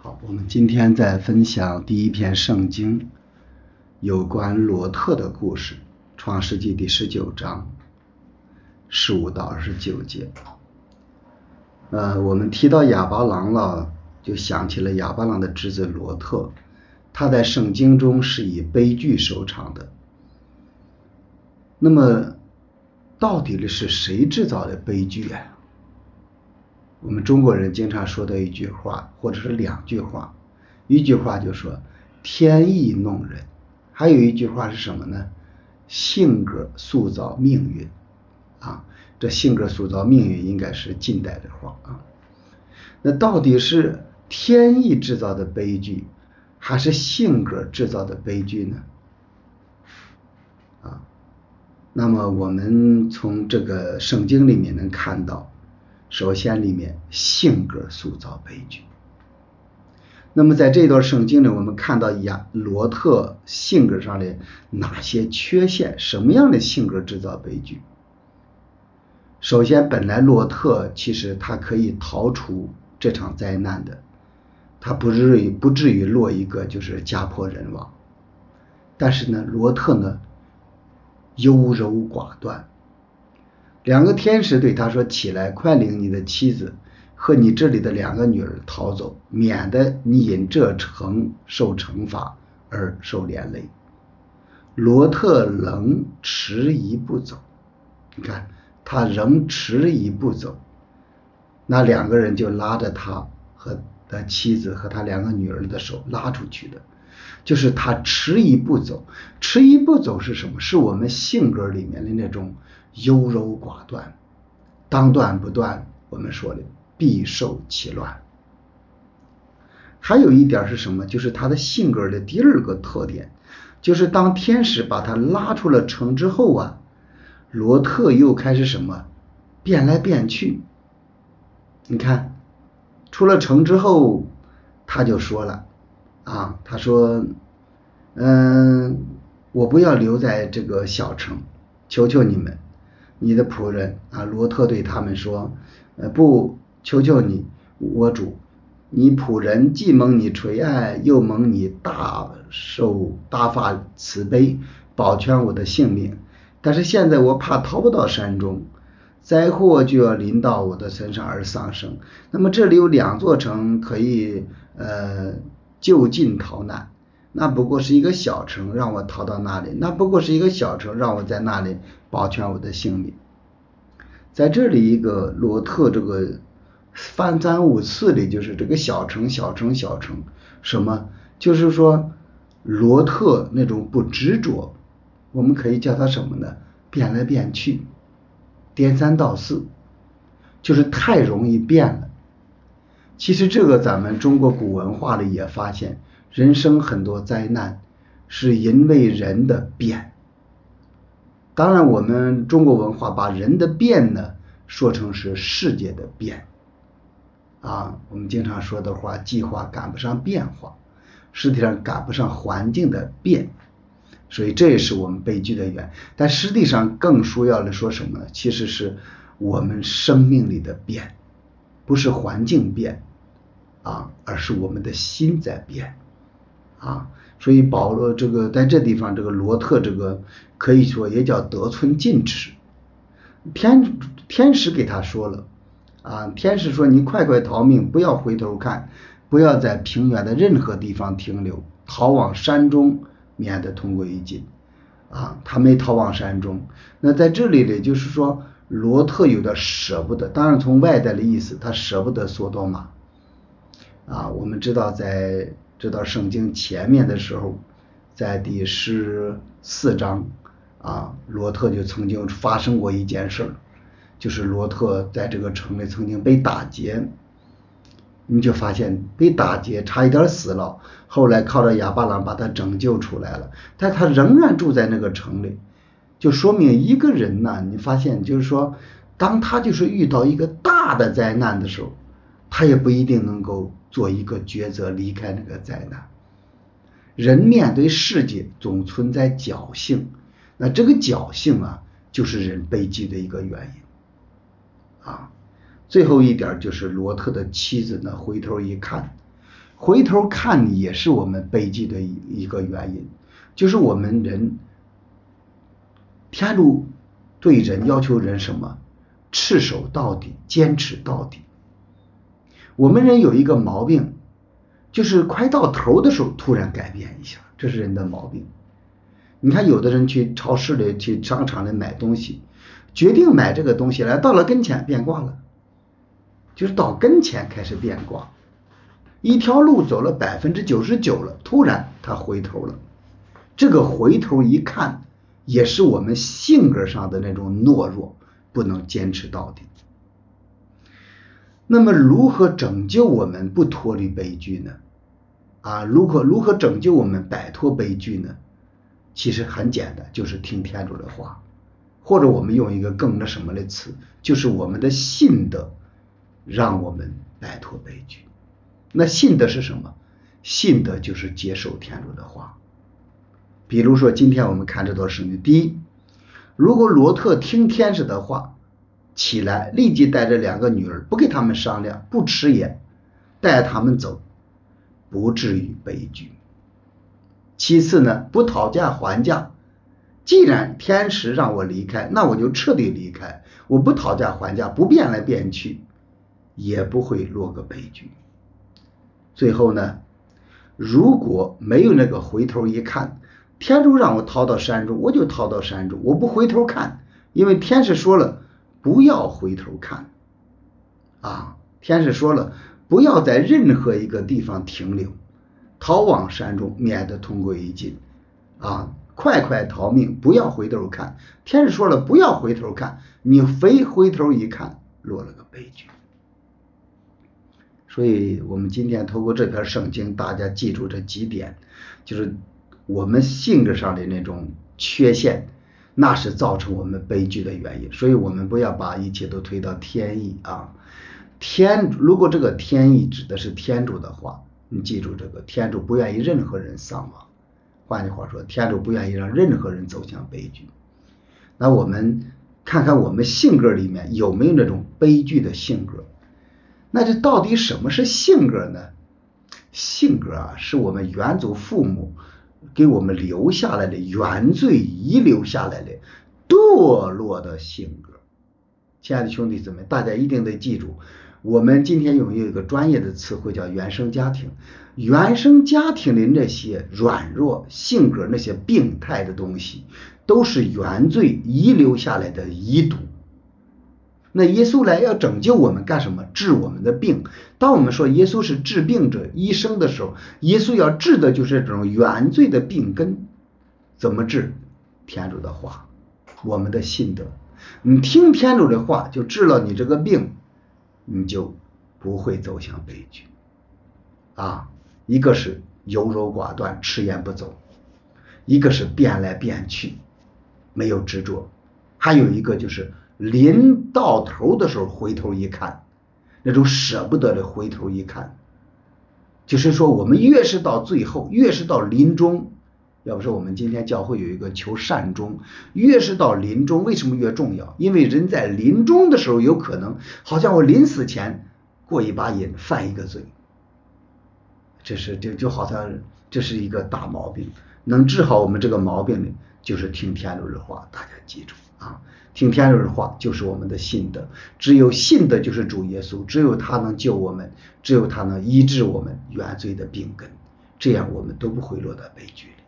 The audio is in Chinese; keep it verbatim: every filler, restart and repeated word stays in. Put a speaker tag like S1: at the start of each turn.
S1: 好，我们今天在分享第一篇圣经，有关罗特的故事，创世纪第十九章十五到二十九节。呃，我们提到亚巴郎了，就想起了亚巴郎的侄子罗特，他在圣经中是以悲剧收场的。那么，到底是谁制造的悲剧啊？我们中国人经常说的一句话，或者是两句话，一句话就说天意弄人，还有一句话是什么呢？性格塑造命运啊，这性格塑造命运应该是近代的话啊。那到底是天意制造的悲剧，还是性格制造的悲剧呢？啊，那么我们从这个圣经里面能看到，首先里面性格塑造悲剧。那么在这段圣经里，我们看到亚罗特性格上的哪些缺陷，什么样的性格制造悲剧？首先，本来罗特其实他可以逃出这场灾难的，他不至于不至于落一个就是家破人亡。但是呢，罗特呢优柔寡断。两个天使对他说：“起来，快领你的妻子和你这里的两个女儿逃走，免得你因这城受惩罚而受连累。”罗特仍迟疑不走，你看他仍迟疑不走，那两个人就拉着他和他妻子和他两个女儿的手拉出去的，就是他迟疑不走。迟疑不走是什么？是我们性格里面的那种优柔寡断，当断不断，我们说的必受其乱。还有一点是什么？就是他的性格的第二个特点，就是当天使把他拉出了城之后啊，罗特又开始什么变来变去。你看出了城之后，他就说了啊，他说嗯，我不要留在这个小城，求求你们，你的仆人啊。罗特对他们说，呃，不，求求你，我主，你仆人既蒙你垂爱，又蒙你大受大发慈悲，保全我的性命。但是现在我怕逃不到山中，灾祸就要临到我的身上而丧生。那么这里有两座城可以呃就近逃难，那不过是一个小城，让我逃到那里，那不过是一个小城，让我在那里保全我的性命。在这里一个罗特这个三三五四里，就是这个小城小城小城，什么就是说罗特那种不执着，我们可以叫它什么呢？变来变去，颠三倒四，就是太容易变了。其实这个咱们中国古文化里也发现，人生很多灾难是因为人的变。当然我们中国文化把人的变呢说成是世界的变啊，我们经常说的话，计划赶不上变化，实际上赶不上环境的变，所以这也是我们悲剧的源。但实际上更主要的说什么呢？其实是我们生命里的变，不是环境变啊，而是我们的心在变啊。所以保罗这个在这地方，这个罗特这个可以说也叫得寸进尺。天天使给他说了啊，天使说你快快逃命，不要回头看，不要在平原的任何地方停留，逃往山中，免得同归于尽啊。他没逃往山中。那在这里呢，就是说罗特有点舍不得，当然从外在的意思，他舍不得索多玛啊。我们知道在这道圣经前面的时候，在第十四章啊，罗特就曾经发生过一件事，就是罗特在这个城里曾经被打劫，你就发现被打劫差一点死了，后来靠着亚巴郎把他拯救出来了，但他仍然住在那个城里，就说明一个人呢，你发现就是说，当他就是遇到一个大的灾难的时候，他也不一定能够做一个抉择离开那个灾难。人面对世界总存在侥幸，那这个侥幸啊，就是人悲剧的一个原因啊。最后一点就是罗特的妻子呢，回头一看， 回头看也是我们悲剧的一个原因，就是我们人，天主对人要求人什么？赤手到底，坚持到底。我们人有一个毛病，就是快到头的时候突然改变一下，这是人的毛病。你看有的人去超市里去商场里买东西，决定买这个东西来，到了跟前变卦了，就是到跟前开始变卦，一条路走了百分之九十九了，突然他回头了。这个回头一看，也是我们性格上的那种懦弱，不能坚持到底。那么如何拯救我们不脱离悲剧呢？啊，如何如何拯救我们摆脱悲剧呢？其实很简单，就是听天主的话，或者我们用一个更那什么的词，就是我们的信德让我们摆脱悲剧。那信德是什么？信德就是接受天主的话。比如说今天我们看这段圣经，第一，如果罗特听天使的话，起来立即带着两个女儿，不给他们商量，不迟延，带他们走，不至于悲剧。其次呢，不讨价还价，既然天使让我离开，那我就彻底离开，我不讨价还价，不变来变去，也不会落个悲剧。最后呢，如果没有那个回头一看，天主让我逃到山中，我就逃到山中，我不回头看，因为天使说了不要回头看啊，天使说了不要在任何一个地方停留，逃往山中，免得同归于尽啊，快快逃命，不要回头看。天使说了不要回头看，你非回头一看，落了个悲剧。所以我们今天透过这篇圣经，大家记住这几点，就是我们性格上的那种缺陷，那是造成我们悲剧的原因。所以我们不要把一切都推到天意啊。天，如果这个天意指的是天主的话，你记住这个，天主不愿意任何人丧亡。换句话说，天主不愿意让任何人走向悲剧。那我们看看我们性格里面有没有那种悲剧的性格。那这到底什么是性格呢？性格啊，是我们远祖父母给我们留下来的原罪遗留下来的堕落的性格。亲爱的兄弟姊妹，大家一定得记住，我们今天拥有一个专业的词汇叫原生家庭。原生家庭的那些软弱性格，那些病态的东西，都是原罪遗留下来的遗毒。那耶稣来要拯救我们干什么？治我们的病。当我们说耶稣是治病者医生的时候，耶稣要治的就是这种原罪的病根。怎么治？天主的话，我们的信德。你听天主的话，就治了你这个病，你就不会走向悲剧啊。一个是优柔寡断，迟延不走；一个是变来变去，没有执着；还有一个就是临到头的时候回头一看，那种舍不得的回头一看。就是说我们越是到最后，越是到临终，要不说我们今天教会有一个求善终，越是到临终，为什么越重要？因为人在临终的时候，有可能好像我临死前过一把瘾，犯一个罪，这是就就好像这是一个大毛病。能治好我们这个毛病的，就是听天主的话。大家记住啊，听天主的话就是我们的信德，只有信德就是主耶稣，只有他能救我们，只有他能医治我们原罪的病根，这样我们都不会落到悲剧里。